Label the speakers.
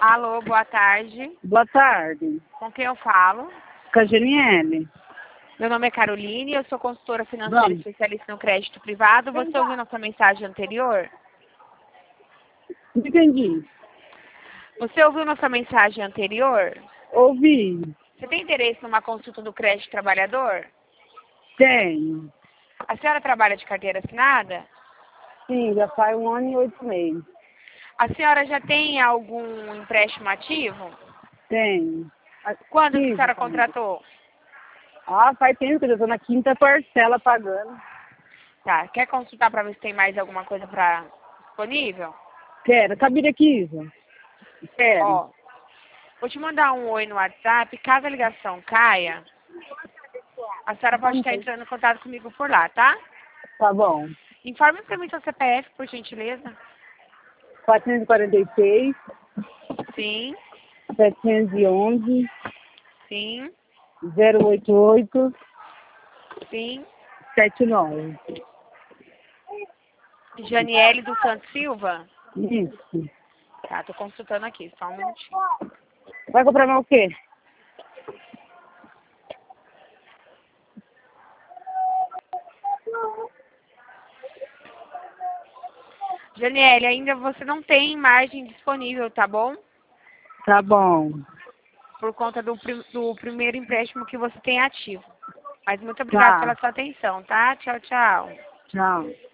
Speaker 1: Alô, boa tarde.
Speaker 2: Boa tarde.
Speaker 1: Com quem eu falo?
Speaker 2: Com a Janiele.
Speaker 1: Meu nome é Caroline, eu sou consultora financeira
Speaker 2: Vamos.
Speaker 1: especialista no crédito privado. Você ouviu nossa mensagem anterior?
Speaker 2: Não entendi.
Speaker 1: Você ouviu nossa mensagem anterior?
Speaker 2: Ouvi.
Speaker 1: Você tem interesse numa consulta do crédito trabalhador?
Speaker 2: Tenho.
Speaker 1: A senhora trabalha de carteira assinada?
Speaker 2: Sim, já faz 1 ano e 8 meses.
Speaker 1: A senhora já tem algum empréstimo ativo?
Speaker 2: Tenho.
Speaker 1: Quando que a
Speaker 2: Sim,
Speaker 1: senhora contratou?
Speaker 2: faz tempo que eu estou na 5ª parcela pagando.
Speaker 1: Tá, quer consultar para ver se tem mais alguma coisa disponível?
Speaker 2: Quero. Cabide aqui, Isa. Quero.
Speaker 1: Ó, vou te mandar um oi no WhatsApp. Caso a ligação caia, a senhora pode estar entrando em contato comigo por lá, tá?
Speaker 2: Tá bom.
Speaker 1: Informe para mim seu CPF, por gentileza.
Speaker 2: 446,
Speaker 1: Sim,
Speaker 2: 711,
Speaker 1: sim,
Speaker 2: 088,
Speaker 1: sim.
Speaker 2: 79.
Speaker 1: Janiele dos Santos Silva?
Speaker 2: Isso.
Speaker 1: Tá, tô consultando aqui, só um minutinho.
Speaker 2: Vai comprar mais o quê?
Speaker 1: Janiele, ainda você não tem margem disponível, tá bom?
Speaker 2: Tá bom.
Speaker 1: Por conta do primeiro empréstimo que você tem ativo. Mas muito obrigada
Speaker 2: Tá.
Speaker 1: pela sua atenção, tá? Tchau, tchau.
Speaker 2: Tchau.